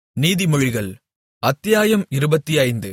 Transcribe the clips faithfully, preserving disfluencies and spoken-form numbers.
நீதிமொழிகள் அத்தியாயம் இருபத்தைந்து.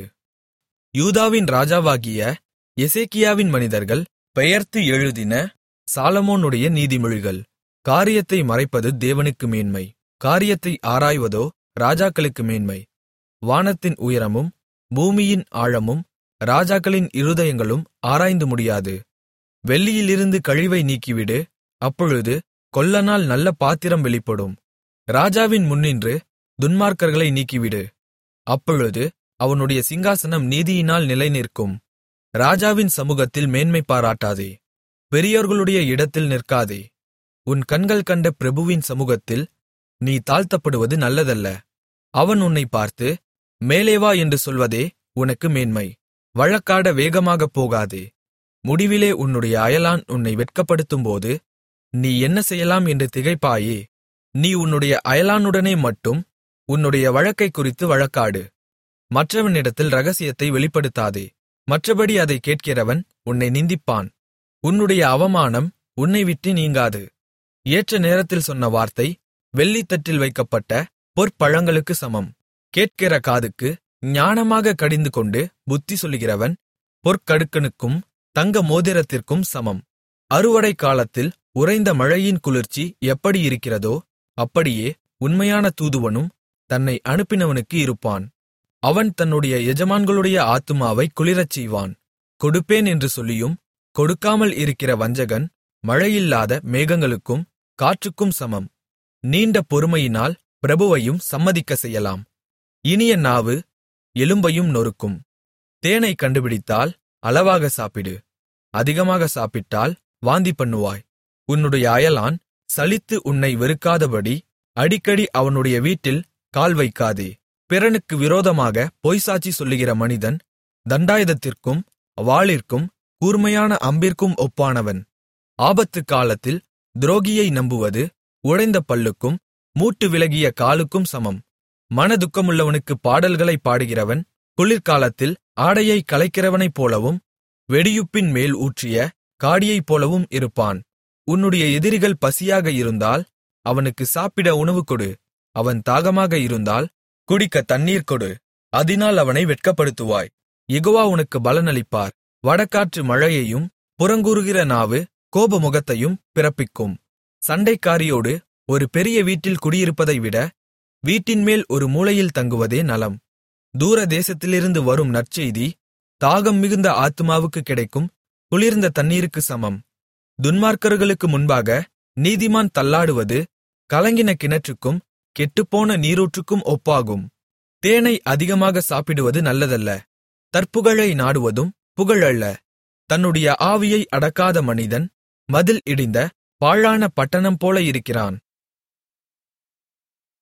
யூதாவின் ராஜாவாகிய எசேக்கியாவின் மனிதர்கள் பெயர்த்து எழுதின சாலொமோனுடைய நீதிமொழிகள். காரியத்தை மறைப்பது தேவனுக்கு மேன்மை, காரியத்தை ஆராய்வதோ ராஜாக்களுக்கு மேன்மை. வானத்தின் உயரமும் பூமியின் ஆழமும் ராஜாக்களின் இருதயங்களும் ஆராய்ந்து முடியாது. வெள்ளியிலிருந்து கழிவை நீக்கிவிடு, அப்பொழுது கொல்லனால் நல்ல பாத்திரம் வெளிப்படும். ராஜாவின் முன்னின்று துன்மார்க்கர்களை நீக்கிவிடு, அப்பொழுது அவனுடைய சிங்காசனம் நீதியினால் நிலைநிற்கும். ராஜாவின் சமுகத்தில் மேன்மை பாராட்டாதே, பெரியோர்களுடைய இடத்தில் நிற்காதே. உன் கண்கள் கண்ட பிரபுவின் சமுகத்தில் நீ தாழ்த்தப்படுவது நல்லதல்ல. அவன் உன்னைப் பார்த்து மேலே வா என்று சொல்வதே உனக்கு மேன்மை. வழக்காட வேகமாகப் போகாதே. முடிவிலே உன்னுடைய அயலான் உன்னை வெட்கப்படுத்தும்போது நீ என்ன செய்யலாம் என்று திகைப்பாயே. நீ உன்னுடைய அயலானுடனே மட்டும் உன்னுடைய வழக்கைக் குறித்து வழக்காடு. மற்றவனிடத்தில் இரகசியத்தை வெளிப்படுத்தாதே, மற்றபடி அதைக் கேட்கிறவன் உன்னை நிந்திப்பான். உன்னுடைய அவமானம் உன்னை விட்டு நீங்காது. ஏற்ற நேரத்தில் சொன்ன வார்த்தை வெள்ளித்தட்டில் வைக்கப்பட்ட பொற்பழங்களுக்கு சமம். கேட்கிற காதுக்கு ஞானமாக கடிந்துகொண்டு புத்தி சொல்லுகிறவன் பொற்கடுக்கனுக்கும் தங்க மோதிரத்திற்கும் சமம். அறுவடை காலத்தில் உறைந்த மழையின் குளிர்ச்சி எப்படி இருக்கிறதோ அப்படியே உண்மையான தூதுவனும் தன்னை அனுப்பினவனுக்கு இருப்பான். அவன் தன்னுடைய எஜமான்களுடைய ஆத்துமாவைக் குளிரச் செய்வான். கொடுப்பேன் என்று சொல்லியும் கொடுக்காமல் இருக்கிற வஞ்சகன் மழையில்லாத மேகங்களுக்கும் காற்றுக்கும் சமம். நீண்ட பொறுமையினால் பிரபுவையும் சம்மதிக்கச் செய்யலாம். இனிய நாவு எலும்பையும் நொறுக்கும். தேனை கண்டுபிடித்தால் அளவாக சாப்பிடு, அதிகமாக சாப்பிட்டால் வாந்தி பண்ணுவாய். உன்னுடைய அயலான் சலித்து உன்னை வெறுக்காதபடி அடிக்கடி அவனுடைய வீட்டில் கால் வைக்காதே. பிறனுக்கு விரோதமாக பொய்சாட்சி சொல்லுகிற மனிதன் தண்டாயுதத்திற்கும் வாளிற்கும் கூர்மையான அம்பிற்கும் ஒப்பானவன். ஆபத்து காலத்தில் துரோகியை நம்புவது உடைந்த பல்லுக்கும் மூட்டு விலகிய காலுக்கும் சமம். மனதுக்கமுள்ளவனுக்கு பாடல்களைப் பாடுகிறவன் குளிர்காலத்தில் ஆடையை களைக்கிறவனைப் போலவும் வெடியுப்பின் மேல் ஊற்றிய காடியைப் போலவும் இருப்பான். உன்னுடைய எதிரிகள் பசியாக இருந்தால் அவனுக்கு சாப்பிட உணவு கொடு. அவன் தாகமாக இருந்தால் குடிக்க தண்ணீர் கொடு. அதினால் அவனை வெட்கப்படுத்துவாய். யெகோவா உனக்கு பலனளிப்பார். வடகாற்று மழையையும் புறங்கூறுகிற நாவு கோபமுகத்தையும் பிறப்பிக்கும். சண்டைக்காரியோடு ஒரு பெரிய வீட்டில் குடியிருப்பதை விட வீட்டின்மேல் ஒரு மூலையில் தங்குவதே நலம். தூர தேசத்திலிருந்து வரும் நற்செய்தி தாகம் மிகுந்த ஆத்துமாவுக்கு கிடைக்கும் குளிர்ந்த தண்ணீருக்கு சமம். துன்மார்க்கர்களுக்கு முன்பாக நீதிமான் தள்ளாடுவது கலங்கின கிணற்றுக்கும் கெட்டுப்போன நீரூற்றுக்கும் ஒப்பாகும். தேனை அதிகமாக சாப்பிடுவது நல்லதல்ல, தற்புகழை நாடுவதும் புகழல்ல. தன்னுடைய ஆவியை அடக்காத மனிதன் மதில் இடிந்த பாழான பட்டணம் போல இருக்கிறான்.